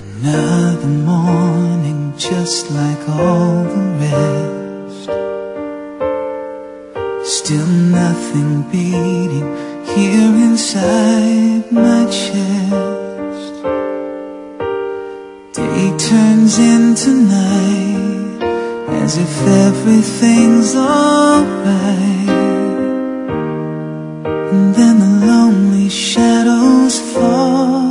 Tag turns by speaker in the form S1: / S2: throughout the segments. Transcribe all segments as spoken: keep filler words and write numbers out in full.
S1: Another morning just like all the rest. Still nothing beating here inside my chest. Day turns into night as if everything's alright. And then the lonely shadows fall.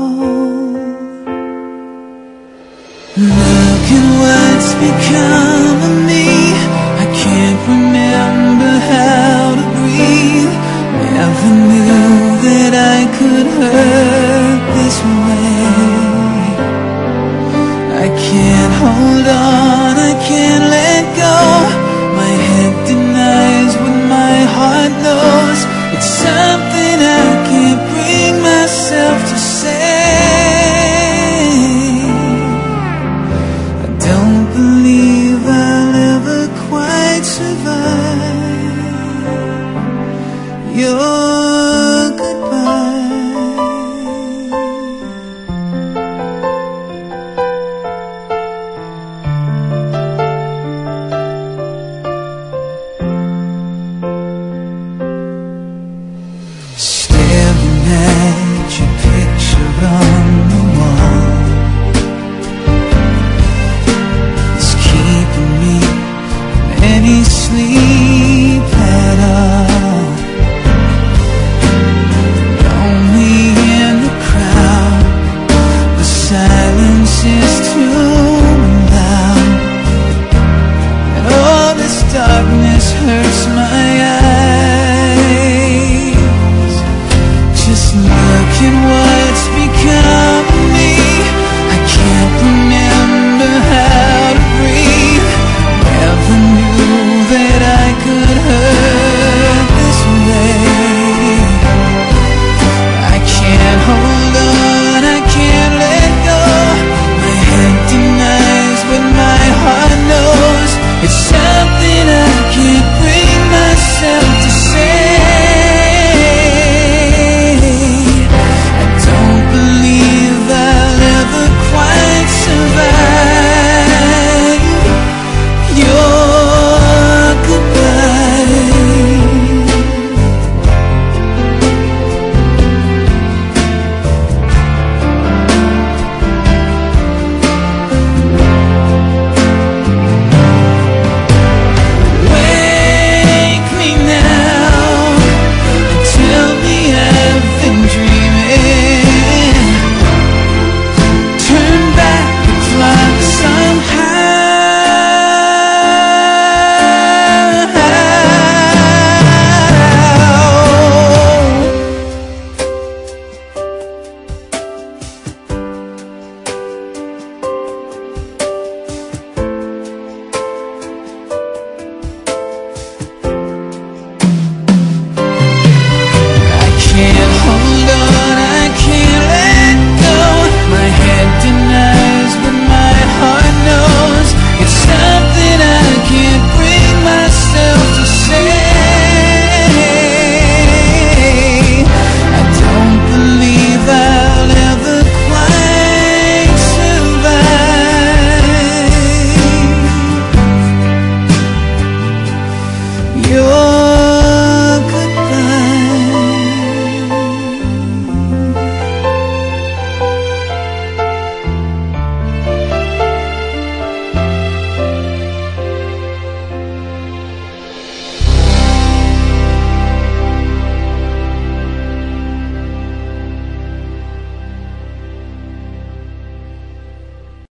S1: Look at what's become of me. I can't remember how to breathe. Never knew that I could hurt this way. I can't hold on, I can't let go. My head denies what my heart knows. It's something I can't bring myself to say. Don't believe I'll ever quite survive your goodbye. Staring at your picture on the wall, any sleep at all. Lonely in the crowd, the silence is too